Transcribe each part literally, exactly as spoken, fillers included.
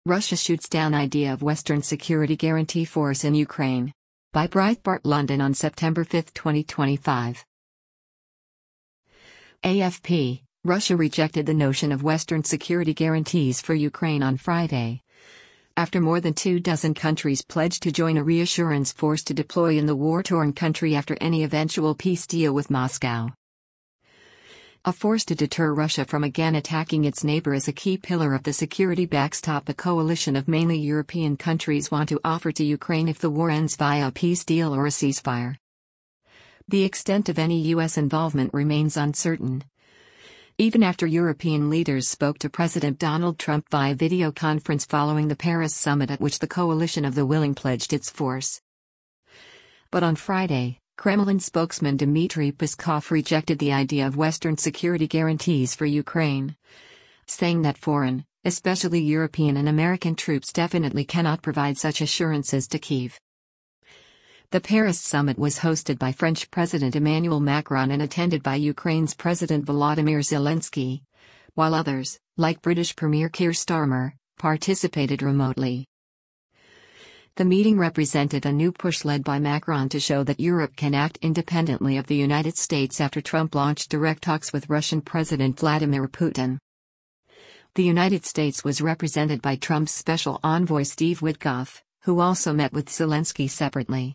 Russia shoots down idea of Western security guarantee force in Ukraine. By Breitbart London on September fifth, twenty twenty-five. A F P, Russia rejected the notion of Western security guarantees for Ukraine on Friday, after more than two dozen countries pledged to join a reassurance force to deploy in the war-torn country after any eventual peace deal with Moscow. A force to deter Russia from again attacking its neighbor is a key pillar of the security backstop a coalition of mainly European countries want to offer to Ukraine if the war ends via a peace deal or a ceasefire. The extent of any U S involvement remains uncertain, even after European leaders spoke to President Donald Trump via video conference following the Paris summit at which the coalition of the willing pledged its force. But on Friday, Kremlin spokesman Dmitry Peskov rejected the idea of Western security guarantees for Ukraine, saying that foreign, especially European and American troops definitely cannot provide such assurances to Kyiv. The Paris summit was hosted by French President Emmanuel Macron and attended by Ukraine's President Volodymyr Zelensky, while others, like British Premier Keir Starmer, participated remotely. The meeting represented a new push led by Macron to show that Europe can act independently of the United States after Trump launched direct talks with Russian President Vladimir Putin. The United States was represented by Trump's special envoy Steve Witkoff, who also met with Zelensky separately.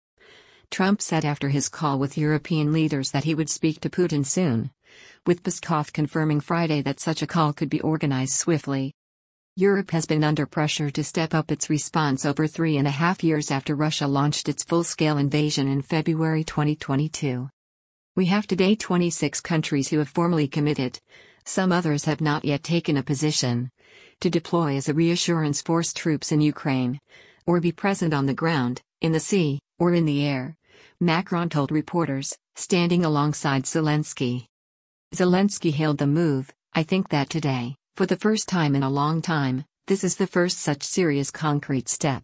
Trump said after his call with European leaders that he would speak to Putin soon, with Peskov confirming Friday that such a call could be organized swiftly. Europe has been under pressure to step up its response over three and a half years after Russia launched its full-scale invasion in February twenty twenty-two. We have today twenty-six countries who have formally committed, some others have not yet taken a position, to deploy as a reassurance force troops in Ukraine, or be present on the ground, in the sea, or in the air, Macron told reporters, standing alongside Zelensky. Zelensky hailed the move. "I think that today, for the first time in a long time, this is the first such serious concrete step."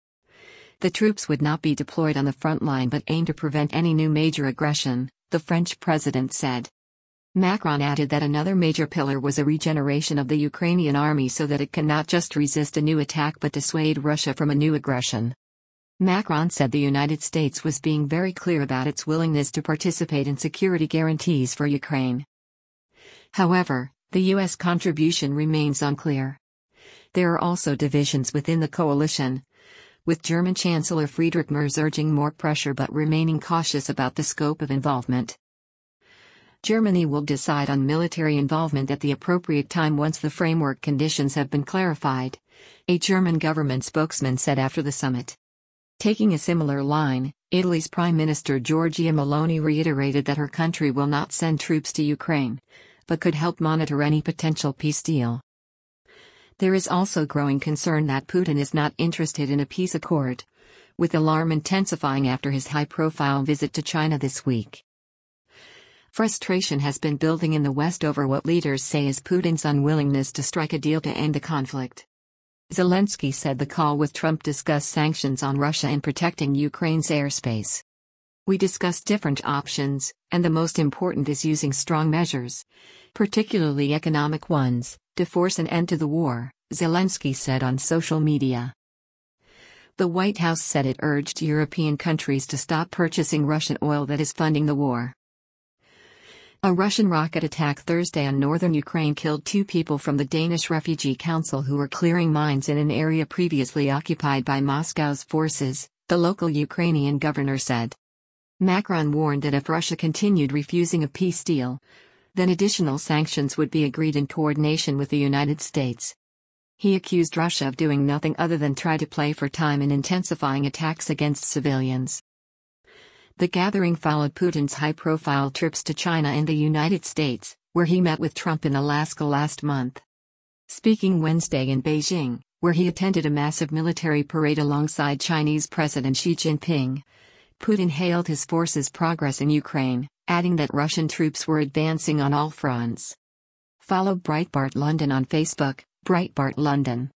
The troops would not be deployed on the front line but aim to prevent any new major aggression, the French president said. Macron added that another major pillar was a regeneration of the Ukrainian army so that it can not just resist a new attack but dissuade Russia from a new aggression. Macron said the United States was being very clear about its willingness to participate in security guarantees for Ukraine. However, the U S contribution remains unclear. There are also divisions within the coalition, with German Chancellor Friedrich Merz urging more pressure but remaining cautious about the scope of involvement. Germany will decide on military involvement at the appropriate time once the framework conditions have been clarified, a German government spokesman said after the summit. Taking a similar line, Italy's Prime Minister Giorgia Meloni reiterated that her country will not send troops to Ukraine, but could help monitor any potential peace deal. There is also growing concern that Putin is not interested in a peace accord, with alarm intensifying after his high-profile visit to China this week. Frustration has been building in the West over what leaders say is Putin's unwillingness to strike a deal to end the conflict. Zelensky said the call with Trump discussed sanctions on Russia and protecting Ukraine's airspace. "We discussed different options, and the most important is using strong measures, particularly economic ones, to force an end to the war," Zelensky said on social media. The White House said it urged European countries to stop purchasing Russian oil that is funding the war. A Russian rocket attack Thursday on northern Ukraine killed two people from the Danish Refugee Council who were clearing mines in an area previously occupied by Moscow's forces, the local Ukrainian governor said. Macron warned that if Russia continued refusing a peace deal, then additional sanctions would be agreed in coordination with the United States. He accused Russia of doing nothing other than try to play for time and intensifying attacks against civilians. The gathering followed Putin's high-profile trips to China and the United States, where he met with Trump in Alaska last month. Speaking Wednesday in Beijing, where he attended a massive military parade alongside Chinese President Xi Jinping, Putin hailed his forces' progress in Ukraine, adding that Russian troops were advancing on all fronts. Follow Breitbart London on Facebook, Breitbart London.